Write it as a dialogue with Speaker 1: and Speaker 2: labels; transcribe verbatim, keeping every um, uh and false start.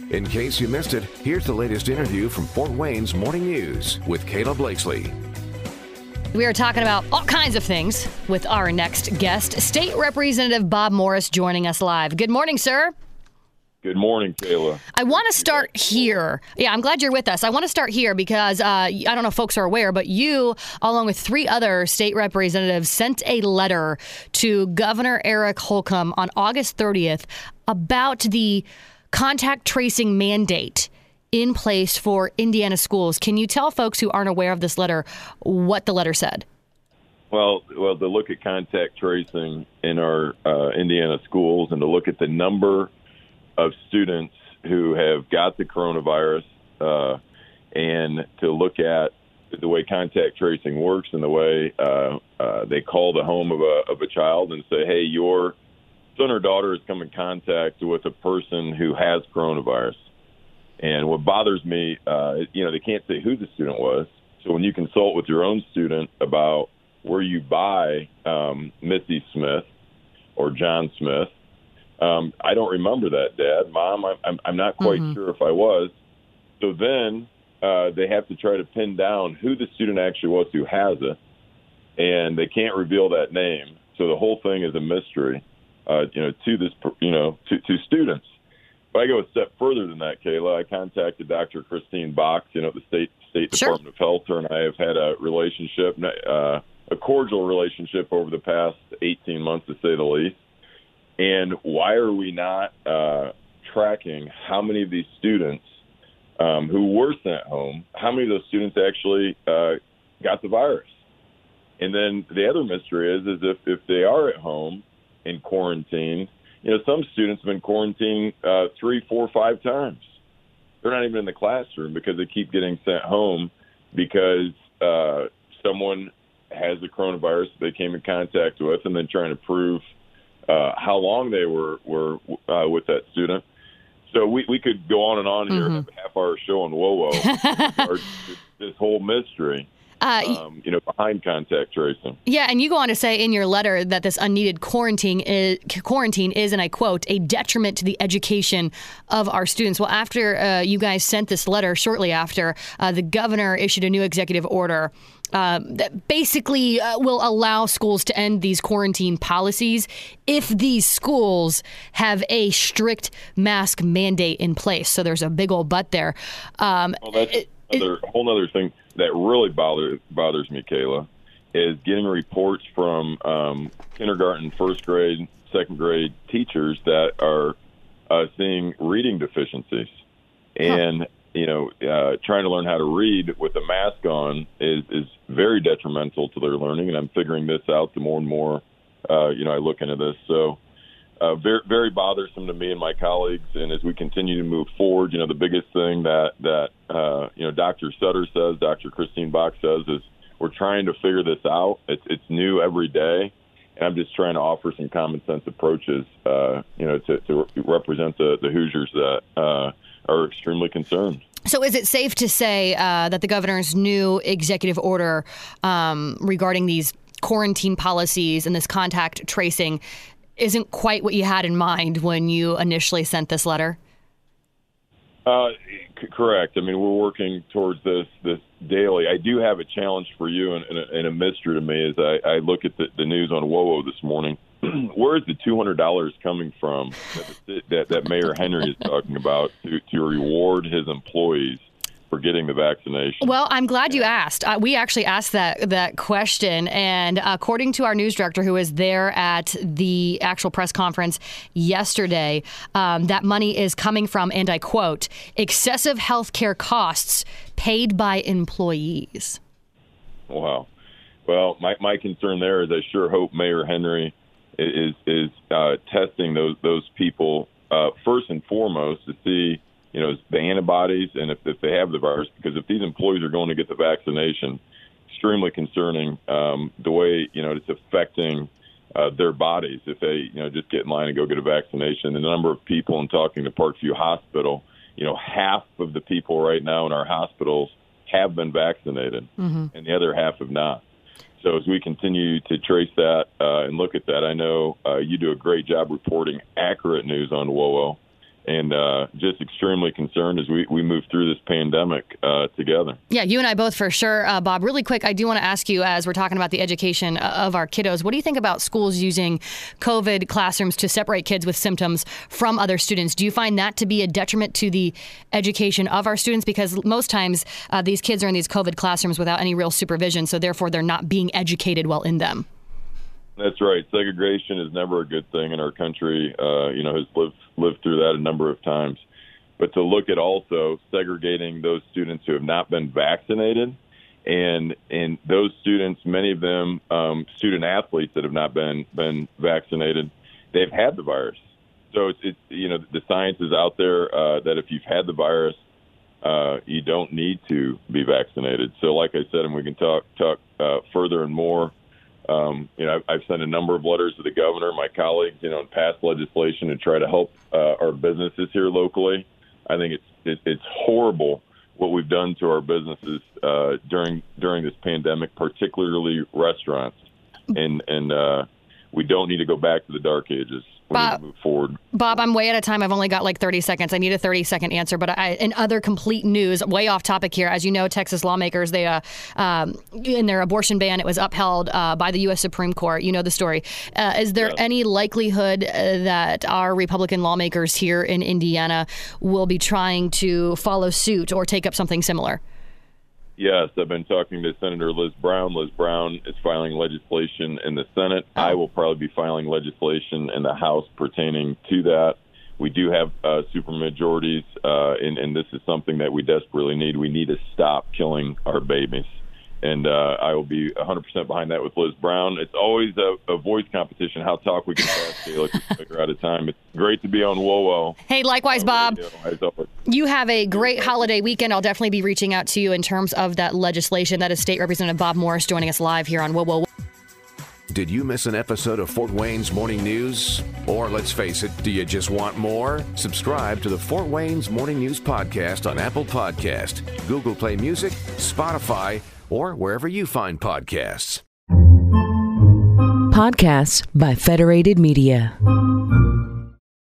Speaker 1: In case you missed it, here's the latest interview from Fort Wayne's Morning News with Kayla Blakesley.
Speaker 2: We are talking about all kinds of things with our next guest, State Representative Bob Morris, joining us live. Good morning, sir.
Speaker 3: Good morning, Kayla.
Speaker 2: I want to start here. Yeah, I'm glad you're with us. I want to start here because uh, I don't know if folks are aware, but you, along with three other state representatives, sent a letter to Governor Eric Holcomb on August thirtieth about the contact tracing mandate in place for Indiana schools. Can you tell folks who aren't aware of this letter what the letter said?
Speaker 3: Well, well, to look at contact tracing in our uh, Indiana schools and to look at the number of students who have got the coronavirus uh, and to look at the way contact tracing works and the way uh, uh, they call the home of a, of a child and say, hey, your son or daughter has come in contact with a person who has coronavirus. And what bothers me, uh, you know, they can't say who the student was. So when you consult with your own student about where you buy um, Missy Smith or John Smith, um, I don't remember that, Dad. Mom, I'm, I'm not quite mm-hmm. sure if I was. So then uh, they have to try to pin down who the student actually was who has it, and they can't reveal that name. So the whole thing is a mystery, uh, you know, to this, you know, to, to students. If I go a step further than that, Kayla, I contacted Doctor Christine Box, you know, the state State
Speaker 2: Sure.
Speaker 3: Department of Health. Her and I have had a relationship, uh, a cordial relationship over the past eighteen months, to say the least. And why are we not uh, tracking how many of these students um, who were sent home, how many of those students actually uh, got the virus? And then the other mystery is, is if, if they are at home in quarantine, you know, some students have been quarantined uh, three, four, five times. They're not even in the classroom because they keep getting sent home because uh, someone has the coronavirus that they came in contact with, and then trying to prove uh, how long they were were uh, with that student. So we, we could go on and on here, mm-hmm. have a half-hour show on WOWO, or this whole mystery. Uh, um, you know, behind contact tracing.
Speaker 2: Yeah, and you go on to say in your letter that this unneeded quarantine is, quarantine is, and I quote, a detriment to the education of our students. Well, after uh, you guys sent this letter, shortly after, uh, the governor issued a new executive order uh, that basically uh, will allow schools to end these quarantine policies if these schools have a strict mask mandate in place. So there's a big old but there. Um,
Speaker 3: well, that's
Speaker 2: it,
Speaker 3: another,
Speaker 2: it,
Speaker 3: a whole other thing that really bothers bothers me, Kayla, is getting reports from um, kindergarten, first grade, second grade teachers that are uh, seeing reading deficiencies. And, huh. you know, uh, trying to learn how to read with a mask on is, is very detrimental to their learning. And I'm figuring this out the more and more, uh, you know, I look into this. So uh, very, very bothersome to me and my colleagues. And as we continue to move forward, you know, the biggest thing that, that uh, you know, Doctor Sutter says, Doctor Christine Box says, is we're trying to figure this out. It's, it's new every day. And I'm just trying to offer some common sense approaches, uh, you know, to, to represent the, the Hoosiers that uh, are extremely concerned.
Speaker 2: So is it safe to say uh, that the governor's new executive order um, regarding these quarantine policies and this contact tracing isn't quite what you had in mind when you initially sent this letter?
Speaker 3: Uh, c- correct. I mean, we're working towards this this daily. I do have a challenge for you, and, and, a, and a mystery to me as I, I look at the, the news on WOWO this morning. Where is the two hundred dollars coming from that, that, that Mayor Henry is talking about to, to reward his employees for getting the vaccination?
Speaker 2: Well, I'm glad you asked. Uh, we actually asked that that question, and according to our news director, who was there at the actual press conference yesterday, um, that money is coming from, and I quote, excessive health care costs paid by employees.
Speaker 3: Wow. Well, my, my concern there is I sure hope Mayor Henry is is uh, testing those those people uh, first and foremost to see, you know, the antibodies and if, if they have the virus, because if these employees are going to get the vaccination, extremely concerning um, the way, you know, it's affecting uh, their bodies. If they, you know, just get in line and go get a vaccination, the number of people, and talking to Parkview Hospital, you know, half of the people right now in our hospitals have been vaccinated, mm-hmm. and the other half have not. So as we continue to trace that uh, and look at that, I know uh, you do a great job reporting accurate news on WOWO. and uh, just extremely concerned as we, we move through this pandemic uh, together.
Speaker 2: Yeah, you and I both for sure. Uh, Bob, really quick, I do want to ask you, as we're talking about the education of our kiddos, what do you think about schools using COVID classrooms to separate kids with symptoms from other students? Do you find that to be a detriment to the education of our students? Because most times uh, these kids are in these COVID classrooms without any real supervision, so therefore they're not being educated while in them.
Speaker 3: That's right. Segregation is never a good thing in our country. Uh, you know, has lived lived through that a number of times. But to look at also segregating those students who have not been vaccinated, and and those students, many of them um, student athletes that have not been been vaccinated, they've had the virus. So it's, it's you know the science is out there uh, that if you've had the virus, uh, you don't need to be vaccinated. So like I said, and we can talk talk uh, further and more. Um, you know, I've, I've sent a number of letters to the governor, my colleagues, you know, and passed legislation to try to help uh, our businesses here locally. I think it's it, it's horrible what we've done to our businesses uh, during during this pandemic, particularly restaurants, and and uh, we don't need to go back to the dark ages. We
Speaker 2: Bob,
Speaker 3: need to move forward.
Speaker 2: Bob, I'm way out of time. I've only got like thirty seconds. I need a thirty second answer. But I, in other complete news, way off topic here, as you know, Texas lawmakers, they uh, um, in their abortion ban, it was upheld uh, by the U S Supreme Court. You know the story. Uh, is there
Speaker 3: yes.
Speaker 2: any likelihood uh, that our Republican lawmakers here in Indiana will be trying to follow suit or take up something similar?
Speaker 3: Yes, I've been talking to Senator Liz Brown. Liz Brown is filing legislation in the Senate. Oh. I will probably be filing legislation in the House pertaining to that. We do have uh, supermajorities, uh, and, and this is something that we desperately need. We need to stop killing our babies. And uh, I will be one hundred percent behind that with Liz Brown. It's always a, a voice competition, how talk we can pass, Kayla, because we figure out a time. It's great to be on WOWO.
Speaker 2: Hey, likewise, Bob.
Speaker 3: Radio.
Speaker 2: You have a great holiday weekend. I'll definitely be reaching out to you in terms of that legislation. That is State Representative Bob Morris joining us live here on WOWO.
Speaker 1: Did you miss an episode of Fort Wayne's Morning News? Or let's face it, do you just want more? Subscribe to the Fort Wayne's Morning News podcast on Apple Podcast, Google Play Music, Spotify, or wherever you find podcasts.
Speaker 4: Podcasts by Federated Media.